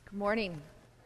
Good morning.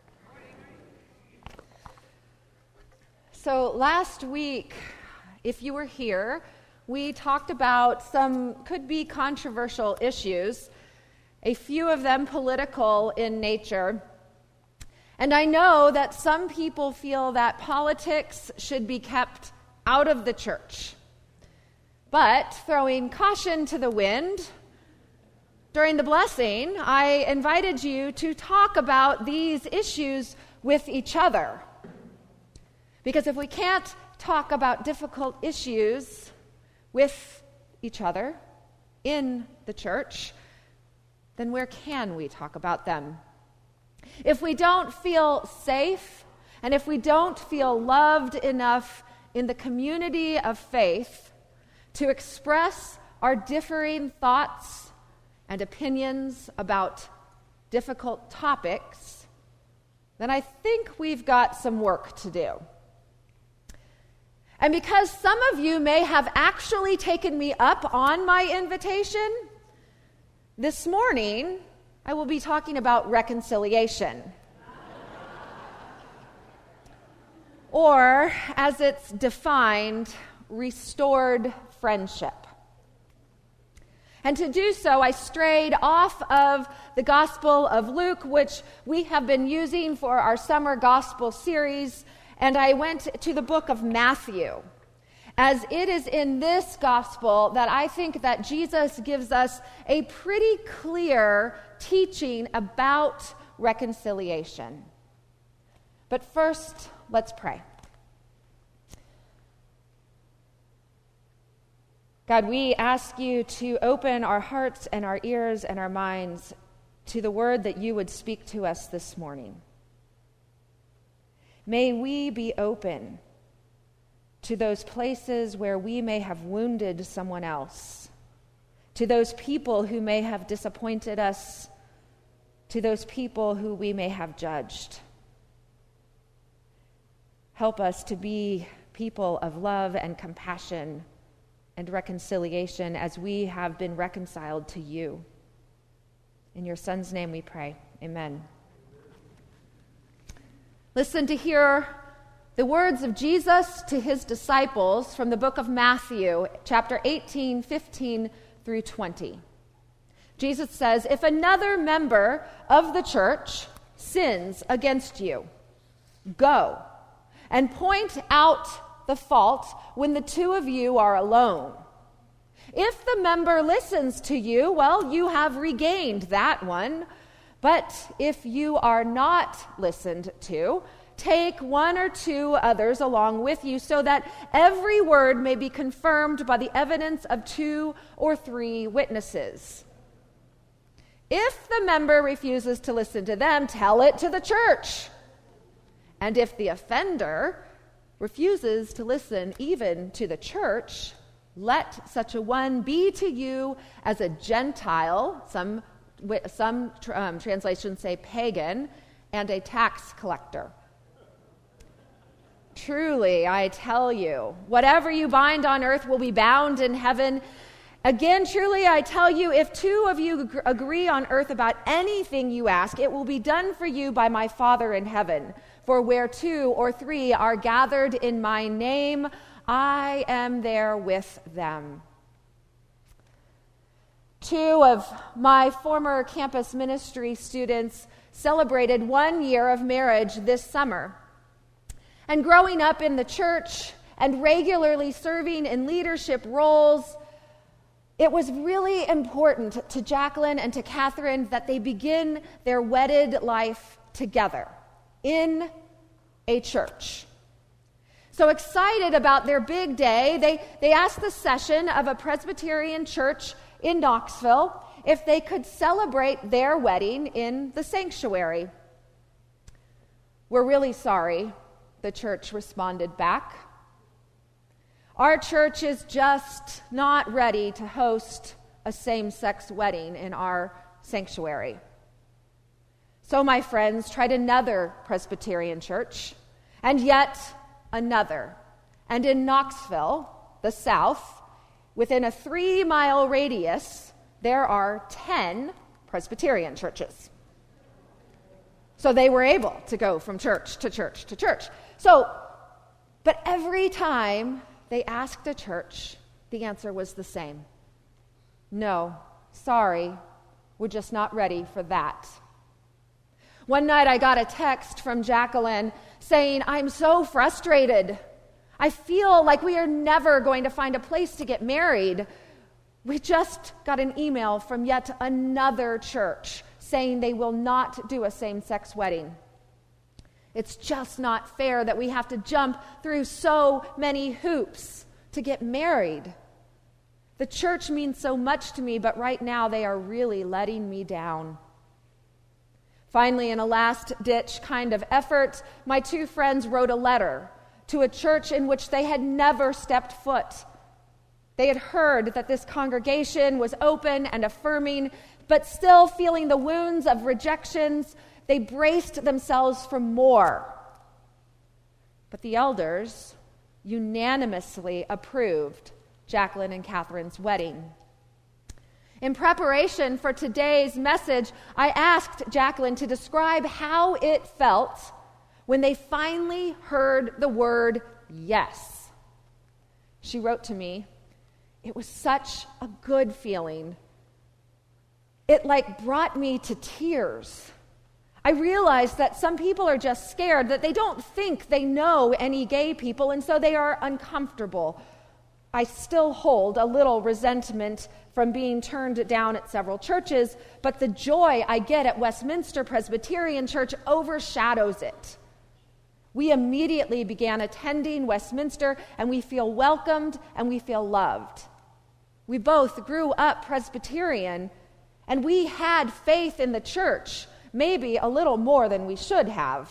So last week, if you were here, we talked about some could be controversial issues, a few of them political in nature. And I know that some people feel that politics should be kept out of the church. But throwing caution to the wind, during the blessing, I invited you to talk about these issues with each other. Because if we can't talk about difficult issues with each other in the church, then where can we talk about them? If we don't feel safe, and if we don't feel loved enough in the community of faith to express our differing thoughts and opinions about difficult topics, then I think we've got some work to do. And because some of you may have actually taken me up on my invitation, this morning I will be talking about reconciliation. Or, as it's defined, restored friendship. And to do so, I strayed off of the Gospel of Luke, which we have been using for our summer gospel series, and I went to the book of Matthew, as it is in this gospel that I think that Jesus gives us a pretty clear teaching about reconciliation. But first, let's pray. God, we ask you to open our hearts and our ears and our minds to the word that you would speak to us this morning. May we be open to those places where we may have wounded someone else, to those people who may have disappointed us, to those people who we may have judged. Help us to be people of love and compassion and reconciliation as we have been reconciled to you. In your Son's name we pray. Amen. Listen to hear the words of Jesus to his disciples from the book of Matthew, chapter 18, 15 through 20. Jesus says, "If another member of the church sins against you, go and point out the fault when the two of you are alone. If the member listens to you, well, you have regained that one. But if you are not listened to, take one or two others along with you, so that every word may be confirmed by the evidence of 2 or 3 witnesses. If the member refuses to listen to them, tell it to the church. And if the offender refuses to listen even to the church, let such a one be to you as a Gentile," some translations say pagan, "and a tax collector. Truly, I tell you, whatever you bind on earth will be bound in heaven. Again, truly, I tell you, if 2 of you agree on earth about anything you ask, it will be done for you by my Father in heaven. For where 2 or 3 are gathered in my name, I am there with them." 2 of my former campus ministry students celebrated 1 year of marriage this summer. And growing up in the church and regularly serving in leadership roles, it was really important to Jacqueline and to Catherine that they begin their wedded life together in a church. So excited about their big day, they asked the session of a Presbyterian church in Knoxville if they could celebrate their wedding in the sanctuary. "We're really sorry," the church responded back. "Our church is just not ready to host a same-sex wedding in our sanctuary." So my friends tried another Presbyterian church, and yet another. And in Knoxville, the South, within a 3-mile radius, there are 10 Presbyterian churches. So they were able to go from church to church to church. But every time they asked a church, the answer was the same. No, sorry, we're just not ready for that. One night I got a text from Jacqueline saying, I'm so frustrated. I feel like we are never going to find a place to get married. We just got an email from yet another church saying they will not do a same-sex wedding. It's just not fair that we have to jump through so many hoops to get married. The church means so much to me, but right now they are really letting me down. Finally, in a last-ditch kind of effort, my two friends wrote a letter to a church in which they had never stepped foot. They had heard that this congregation was open and affirming, but still feeling the wounds of rejections, they braced themselves for more. But the elders unanimously approved Jacqueline and Catherine's wedding. In preparation for today's message, I asked Jacqueline to describe how it felt when they finally heard the word yes. She wrote to me, it was such a good feeling. It brought me to tears. I realized that some people are just scared, that they don't think they know any gay people, and so they are uncomfortable. I still hold a little resentment from being turned down at several churches, but the joy I get at Westminster Presbyterian Church overshadows it. We immediately began attending Westminster, and we feel welcomed and we feel loved. We both grew up Presbyterian, and we had faith in the church, maybe a little more than we should have.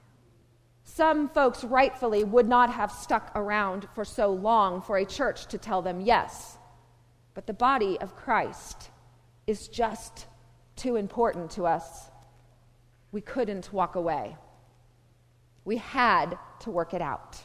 Some folks rightfully would not have stuck around for so long for a church to tell them yes. But the body of Christ is just too important to us. We couldn't walk away. We had to work it out.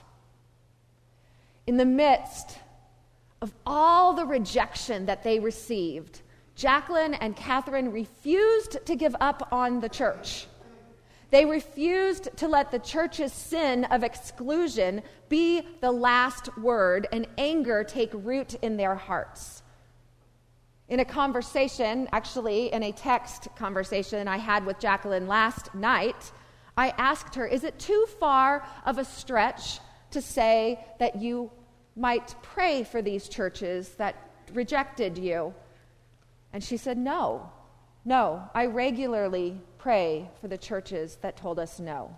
In the midst of all the rejection that they received, Jacqueline and Catherine refused to give up on the church. They refused to let the church's sin of exclusion be the last word and anger take root in their hearts. In a conversation, actually in a text conversation I had with Jacqueline last night, I asked her, is it too far of a stretch to say that you might pray for these churches that rejected you? And she said, no, I regularly pray for the churches that told us no.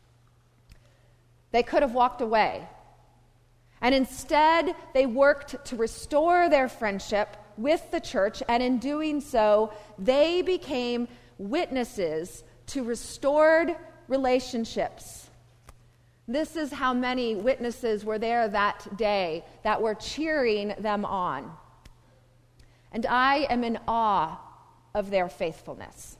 They could have walked away. And instead, they worked to restore their friendship with the church, and in doing so, they became witnesses to restored relationships. This is how many witnesses were there that day that were cheering them on. And I am in awe of their faithfulness.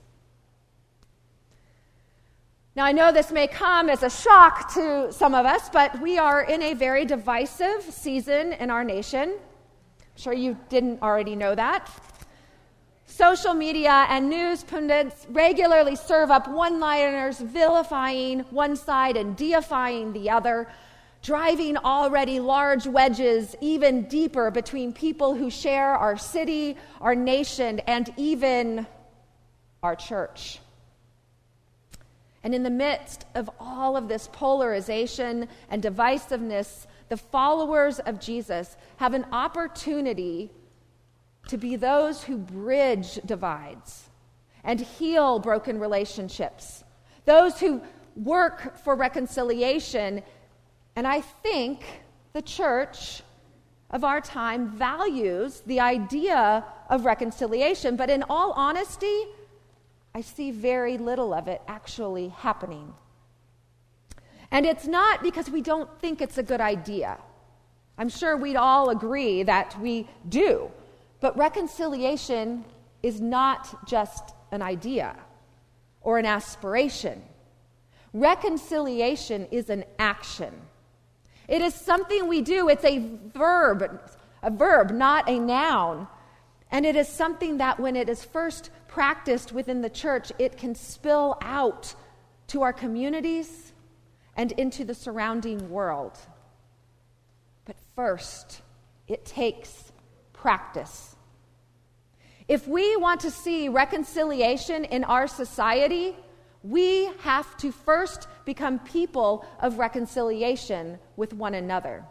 Now, I know this may come as a shock to some of us, but we are in a very divisive season in our nation. I'm sure you didn't already know that. Social media and news pundits regularly serve up one-liners vilifying one side and deifying the other, driving already large wedges even deeper between people who share our city, our nation, and even our church. And in the midst of all of this polarization and divisiveness, the followers of Jesus have an opportunity to be those who bridge divides and heal broken relationships, those who work for reconciliation. And I think the church of our time values the idea of reconciliation, but in all honesty, I see very little of it actually happening. And it's not because we don't think it's a good idea. I'm sure we'd all agree that we do. But reconciliation is not just an idea or an aspiration. Reconciliation is an action. It is something we do. It's a verb, not a noun. And it is something that when it is first practiced within the church, it can spill out to our communities, and into the surrounding world. But first, it takes practice. If we want to see reconciliation in our society, we have to first become people of reconciliation with one another.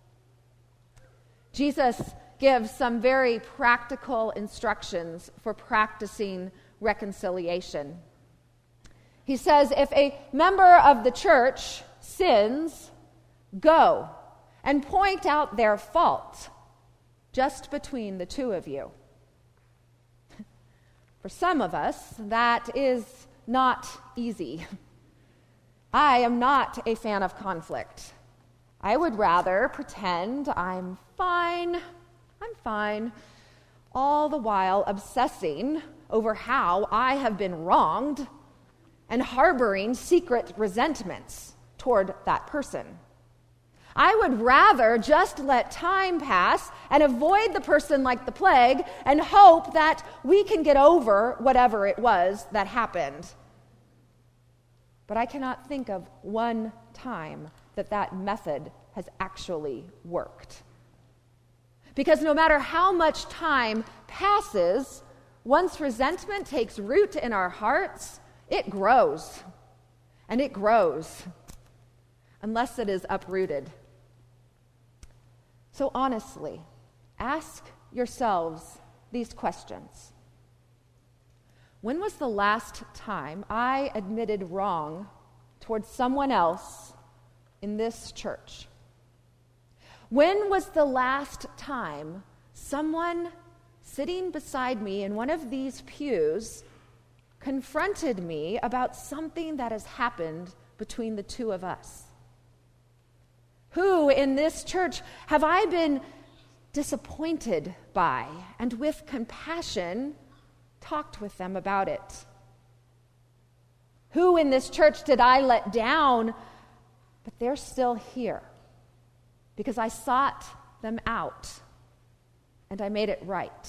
Jesus gives some very practical instructions for practicing reconciliation. He says, if a member of the church sins, go and point out their fault just between the two of you. For some of us, that is not easy. I am not a fan of conflict. I would rather pretend I'm fine, all the while obsessing over how I have been wronged and harboring secret resentments toward that person. I would rather just let time pass and avoid the person like the plague and hope that we can get over whatever it was that happened. But I cannot think of one time that method has actually worked. Because no matter how much time passes, once resentment takes root in our hearts, it grows. And it grows unless it is uprooted. So honestly, ask yourselves these questions. When was the last time I admitted wrong towards someone else in this church? When was the last time someone sitting beside me in one of these pews confronted me about something that has happened between the two of us? Who in this church have I been disappointed by, and with compassion talked with them about it? Who in this church did I let down, but they're still here because I sought them out and I made it right?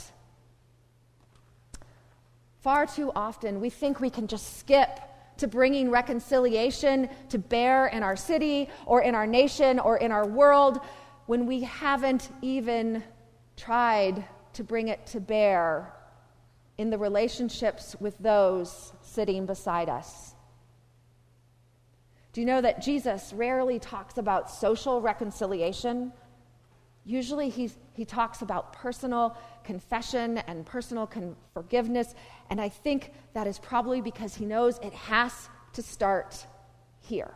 Far too often we think we can just skip to bringing reconciliation to bear in our city or in our nation or in our world when we haven't even tried to bring it to bear in the relationships with those sitting beside us. Do you know that Jesus rarely talks about social reconciliation? Usually he talks about personal confession and personal forgiveness, and I think that is probably because he knows it has to start here.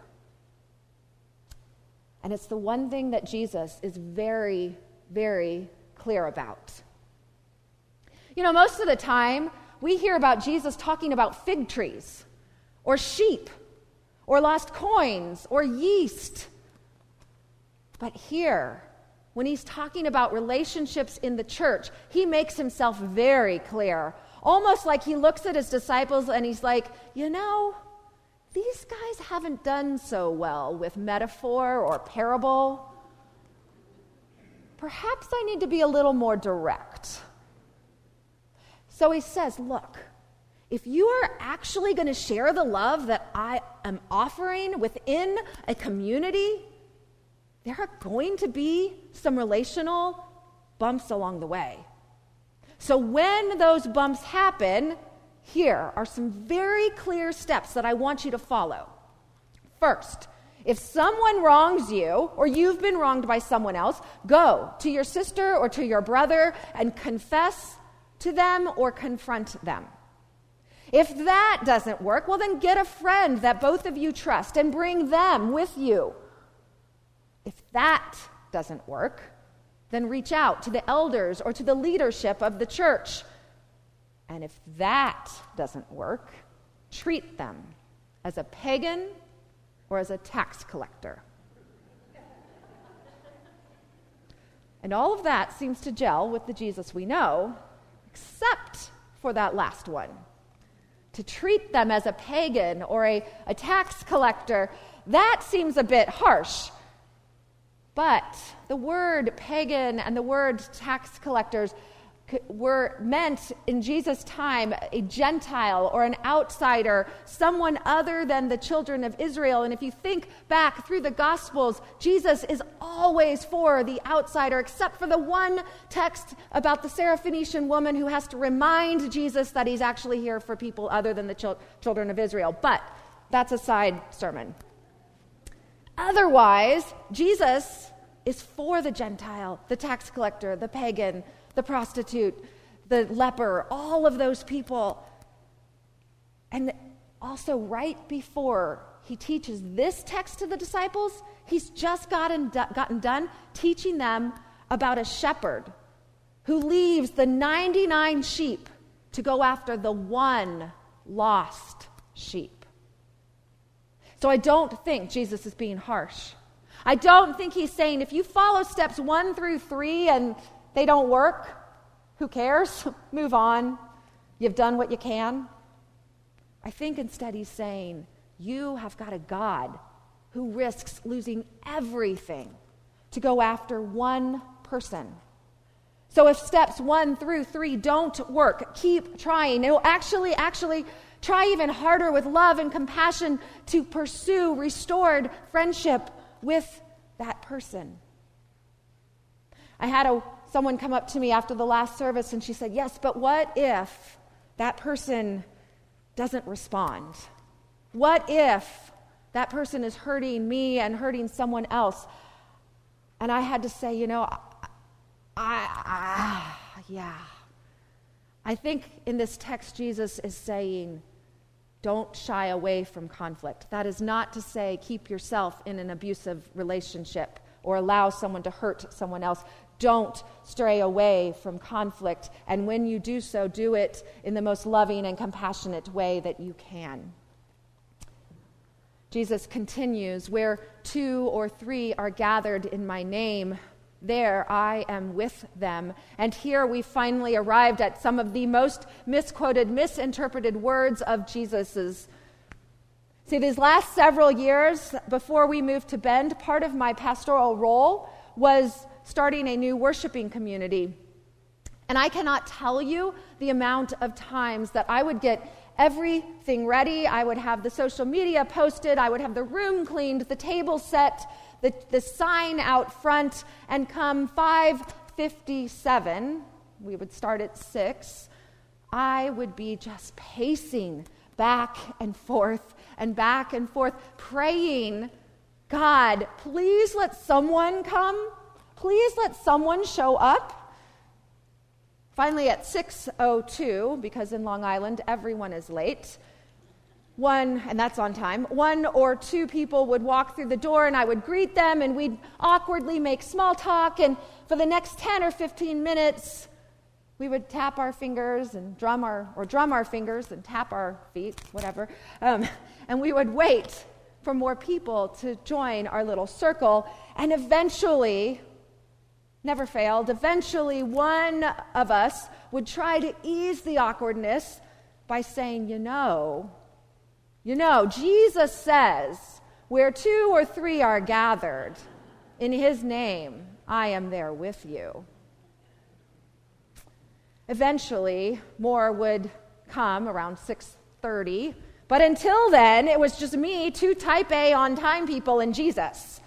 And it's the one thing that Jesus is very, very clear about. You know, most of the time, we hear about Jesus talking about fig trees, or sheep, or lost coins, or yeast. But here, when he's talking about relationships in the church, he makes himself very clear, almost like he looks at his disciples and he's like, you know, these guys haven't done so well with metaphor or parable. Perhaps I need to be a little more direct. So he says, look, if you are actually going to share the love that I am offering within a community, there are going to be some relational bumps along the way. So when those bumps happen, here are some very clear steps that I want you to follow. First, if someone wrongs you or you've been wronged by someone else, go to your sister or to your brother and confess to them or confront them. If that doesn't work, well then get a friend that both of you trust and bring them with you. If that doesn't work, then reach out to the elders or to the leadership of the church. And if that doesn't work, treat them as a pagan or as a tax collector. And all of that seems to gel with the Jesus we know, except for that last one. To treat them as a pagan or a tax collector, that seems a bit harsh. But the word pagan and the word tax collectors were meant in Jesus' time a Gentile or an outsider, someone other than the children of Israel. And if you think back through the Gospels, Jesus is always for the outsider, except for the one text about the Syrophoenician woman who has to remind Jesus that he's actually here for people other than the children of Israel. But that's a side sermon. Otherwise, Jesus is for the Gentile, the tax collector, the pagan, the prostitute, the leper, all of those people. And also right before he teaches this text to the disciples, he's just gotten done teaching them about a shepherd who leaves the 99 sheep to go after the one lost sheep. So I don't think Jesus is being harsh. I don't think he's saying, if you follow steps 1 through 3 and they don't work, who cares? Move on. You've done what you can. I think instead he's saying, you have got a God who risks losing everything to go after one person. So if steps 1 through 3 don't work, keep trying. It will actually try even harder with love and compassion to pursue restored friendship with that person. I had someone come up to me after the last service and she said, yes, but what if that person doesn't respond? What if that person is hurting me and hurting someone else? And I had to say, I think in this text Jesus is saying, don't shy away from conflict. That is not to say keep yourself in an abusive relationship or allow someone to hurt someone else. Don't stray away from conflict. And when you do so, do it in the most loving and compassionate way that you can. Jesus continues, where 2 or 3 are gathered in my name, there I am with them. And here we finally arrived at some of the most misquoted, misinterpreted words of Jesus's. See, these last several years before we moved to Bend, part of my pastoral role was starting a new worshiping community. And I cannot tell you the amount of times that I would get everything ready. I would have the social media posted. I would have the room cleaned, the table set, the sign out front, and come 5:57, we would start at 6, I would be just pacing back and forth, praying, God, please let someone come. Please let someone show up. Finally, at 6:02, because in Long Island, everyone is late, and that's on time, 1 or 2 people would walk through the door and I would greet them and we'd awkwardly make small talk, and for the next 10 or 15 minutes, we would tap our fingers and drum our fingers and tap our feet, whatever, and we would wait for more people to join our little circle, and eventually, never failed, eventually one of us would try to ease the awkwardness by saying, Jesus says, where 2 or 3 are gathered in his name, I am there with you. Eventually, more would come around 6:30, but until then, it was just me, 2 type A on-time people, and Jesus.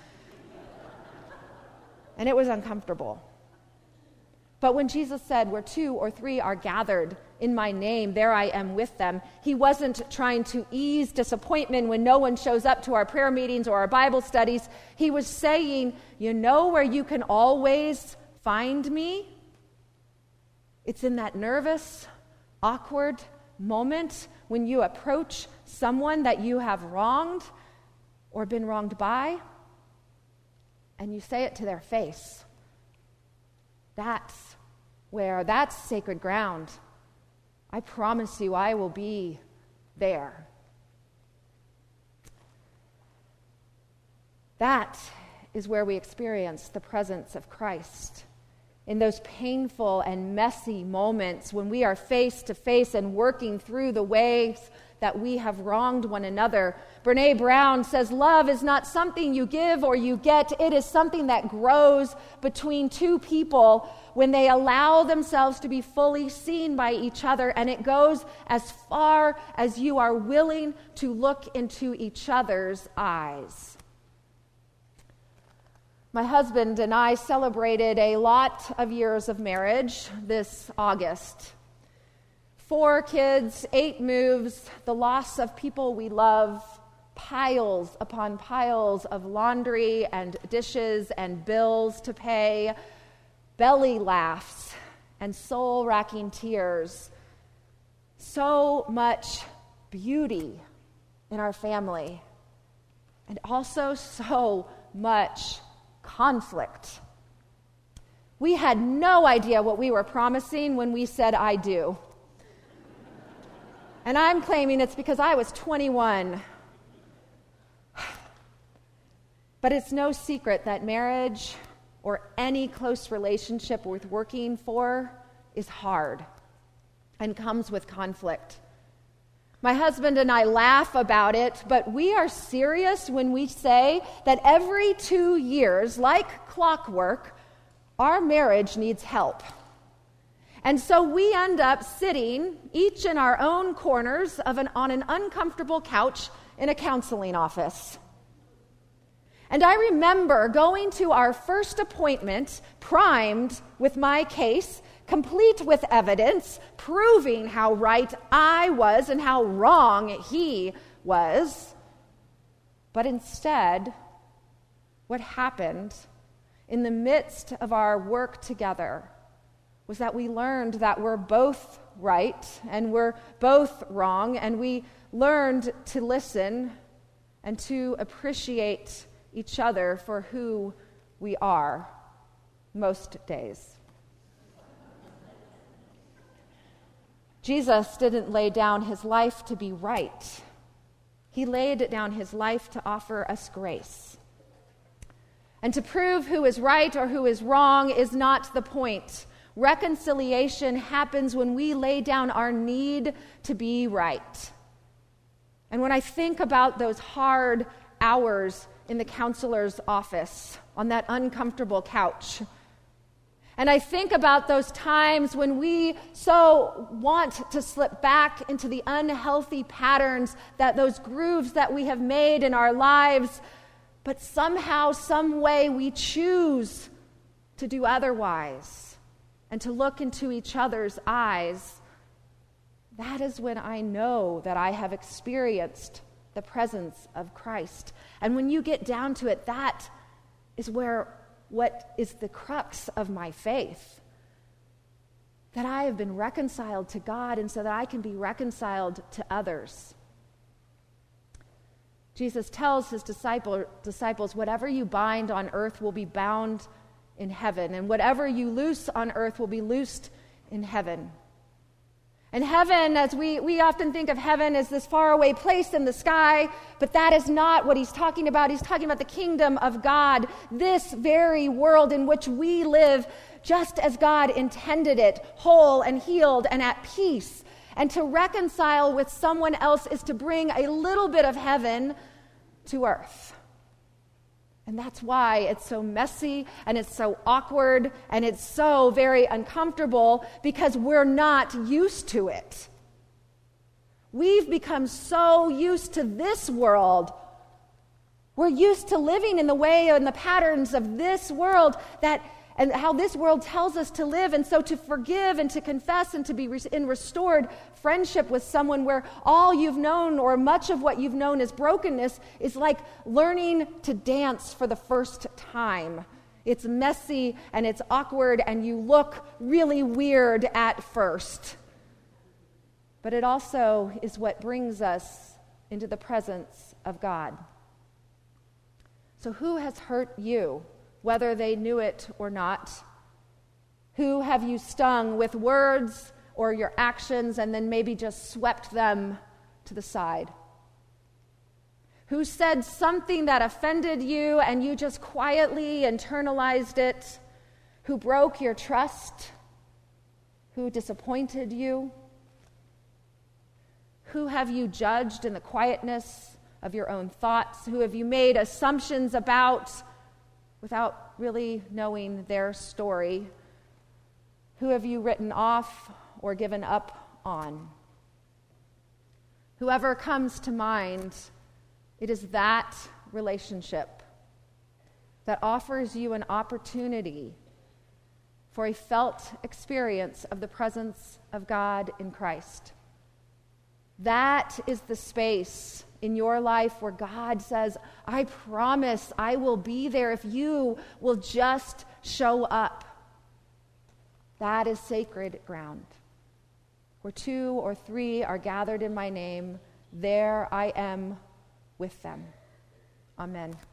And it was uncomfortable. But when Jesus said, where 2 or 3 are gathered in my name, there I am with them, he wasn't trying to ease disappointment when no one shows up to our prayer meetings or our Bible studies. He was saying, where you can always find me? It's in that nervous, awkward moment when you approach someone that you have wronged or been wronged by, and you say it to their face. That's sacred ground. I promise you, I will be there. That is where we experience the presence of Christ. in those painful and messy moments when we are face to face and working through the ways that we have wronged one another. Brené Brown says, love is not something you give or you get. It is something that grows between two people when they allow themselves to be fully seen by each other, and it goes as far as you are willing to look into each other's eyes. My husband and I celebrated a lot of years of marriage this August. 4 kids, 8 moves, the loss of people we love, piles upon piles of laundry and dishes and bills to pay, belly laughs and soul-racking tears. So much beauty in our family, and also so much conflict. We had no idea what we were promising when we said, I do. And I'm claiming it's because I was 21. But it's no secret that marriage or any close relationship worth working for is hard and comes with conflict. My husband and I laugh about it, but we are serious when we say that every 2 years, like clockwork, our marriage needs help. And so we end up sitting, each in our own corners on an uncomfortable couch in a counseling office. And I remember going to our first appointment, primed with my case, complete with evidence, proving how right I was and how wrong he was. But instead, what happened in the midst of our work together was that we learned that we're both right and we're both wrong, and we learned to listen and to appreciate each other for who we are most days. Jesus didn't lay down his life to be right. He laid down his life to offer us grace. And to prove who is right or who is wrong is not the point. Reconciliation happens when we lay down our need to be right. And when I think about those hard hours in the counselor's office on that uncomfortable couch, and I think about those times when we so want to slip back into the unhealthy patterns, that those grooves that we have made in our lives, but somehow, some way we choose to do otherwise and to look into each other's eyes, that is when I know that I have experienced the presence of Christ. And when you get down to it, that is what is the crux of my faith. That I have been reconciled to God, and so that I can be reconciled to others. Jesus tells his disciples, whatever you bind on earth will be bound in heaven, and whatever you loose on earth will be loosed in heaven. And heaven, as we often think of heaven as this faraway place in the sky, but that is not what he's talking about. He's talking about the kingdom of God, this very world in which we live just as God intended it, whole and healed and at peace. And to reconcile with someone else is to bring a little bit of heaven to earth. And that's why it's so messy and it's so awkward and it's so very uncomfortable, because we're not used to it. We've become so used to this world. We're used to living in the way and the patterns of this world and how this world tells us to live. And so to forgive and to confess and to be in restored friendship with someone where all you've known or much of what you've known is brokenness is like learning to dance for the first time. It's messy and it's awkward and you look really weird at first. But it also is what brings us into the presence of God. So who has hurt you, whether they knew it or not? Who have you stung with words or your actions and then maybe just swept them to the side? Who said something that offended you and you just quietly internalized it? Who broke your trust? Who disappointed you? Who have you judged in the quietness of your own thoughts? Who have you made assumptions about without really knowing their story? Who have you written off or given up on? Whoever comes to mind, it is that relationship that offers you an opportunity for a felt experience of the presence of God in Christ. That is the space in your life where God says, I promise I will be there if you will just show up. That is sacred ground. Where 2 or 3 are gathered in my name, there I am with them. Amen.